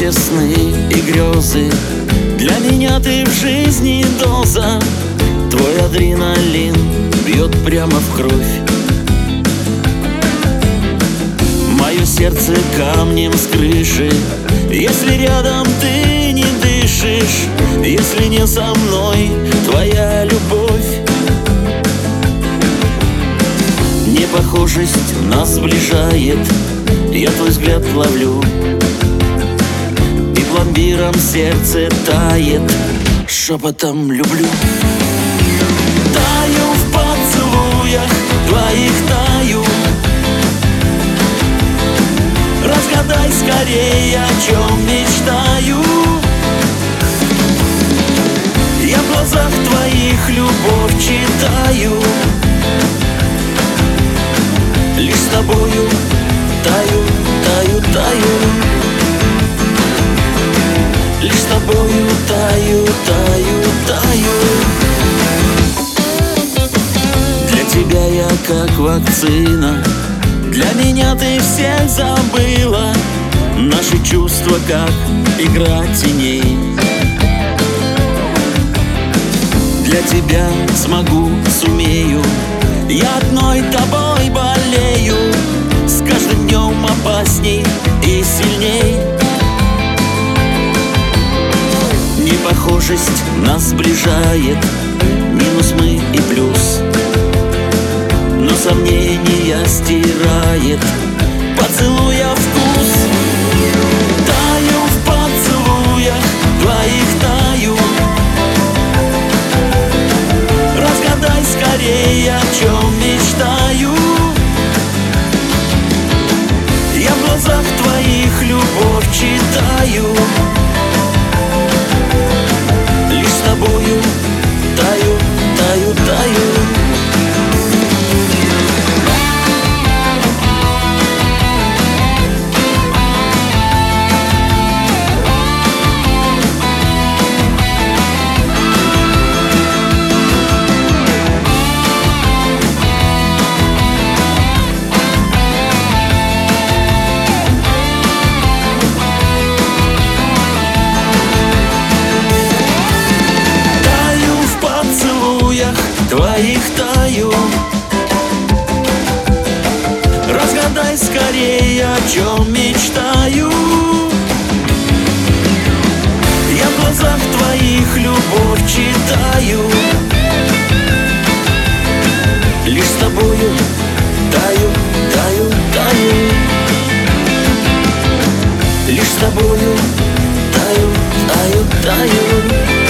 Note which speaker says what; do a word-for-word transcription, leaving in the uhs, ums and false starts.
Speaker 1: все сны и грезы. Для меня ты в жизни доза. Твой адреналин бьет прямо в кровь. Мое сердце камнем с крыши. Если рядом ты не дышишь, если не со мной твоя любовь. Непохожесть нас сближает, я твой взгляд ловлю, и пломбиром сердце тает, шепотом люблю. Таю в поцелуях твоих, таю. Разгадай скорее, о чем мечтаю. Я в глазах твоих любовь читаю. Лишь с тобою таю, таю, таю. Лишь с тобою таю, таю, таю. Для тебя я как вакцина. Для меня ты всех забыла. Наши чувства как игра теней. Для тебя смогу, сумею. Я одной тобой болею. С каждым днем опасней и сильней. Непохожесть нас сближает, минус мы и плюс, но сомнения стирает поцелуя вкус. Таю в поцелуях твоих, таю. Разгадай скорее, о чем мечтаю. Я в глазах твоих любовь читаю. Лишь с тобою таю, таю, таю. Твоих таю. Разгадай скорее, о чем мечтаю. Я в глазах твоих любовь читаю. Лишь с тобою таю, таю, таю. Лишь с тобою таю, таю, таю.